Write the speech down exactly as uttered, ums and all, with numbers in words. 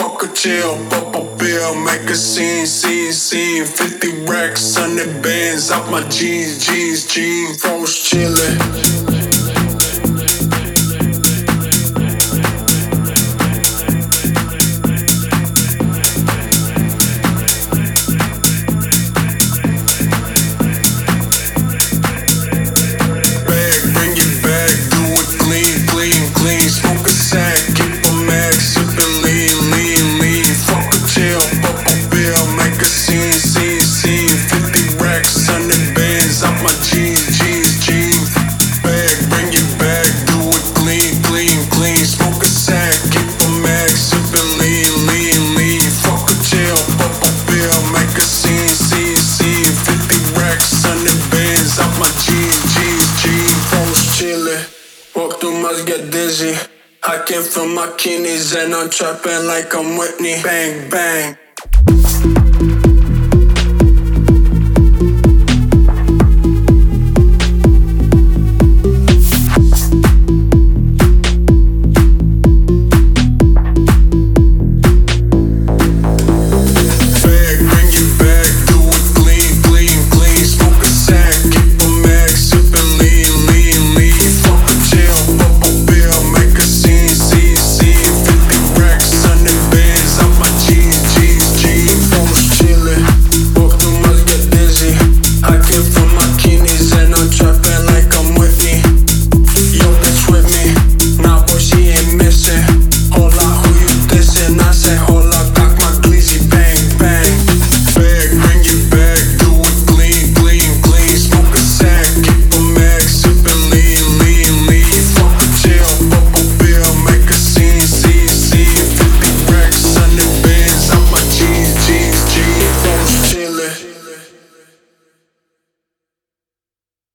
fuck a chill, pop a pill, make a scene, scene, scene. fifty racks, one hundred bands off my jeans, jeans, jeans. Froze chillin'. Walk through must get dizzy. I can feel my kidneys and I'm trapping like I'm Whitney. Bang, bang.